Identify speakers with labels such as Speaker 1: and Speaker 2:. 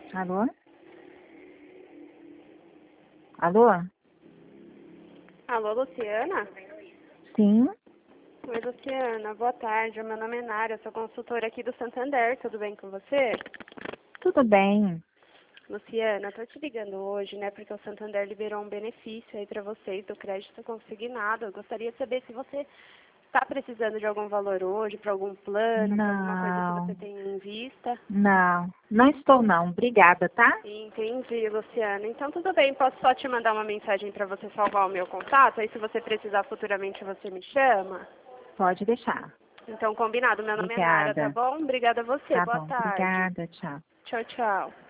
Speaker 1: Alô? Alô?
Speaker 2: Alô, Luciana?
Speaker 1: Sim?
Speaker 2: Oi, Luciana. Boa tarde. Meu nome é Nara, eu sou consultora aqui do Santander. Tudo bem com você?
Speaker 1: Tudo bem.
Speaker 2: Luciana, eu tô te ligando hoje, né, porque o Santander liberou um benefício aí pra vocês do crédito consignado. Eu gostaria de saber se você está precisando de algum valor hoje, para algum plano, para alguma coisa que você
Speaker 1: Não,
Speaker 2: tenha em vista.
Speaker 1: não estou não. Obrigada, tá?
Speaker 2: Entendi, Luciana. Então tudo bem, posso só te mandar uma mensagem para você salvar o meu contato? Aí se você precisar futuramente você me chama?
Speaker 1: Pode deixar.
Speaker 2: Então combinado, meu nome é Nara, tá
Speaker 1: Obrigada.
Speaker 2: bom? Obrigada a você,
Speaker 1: Tá
Speaker 2: boa
Speaker 1: bom.
Speaker 2: tarde.
Speaker 1: Obrigada, tchau.
Speaker 2: Tchau, tchau.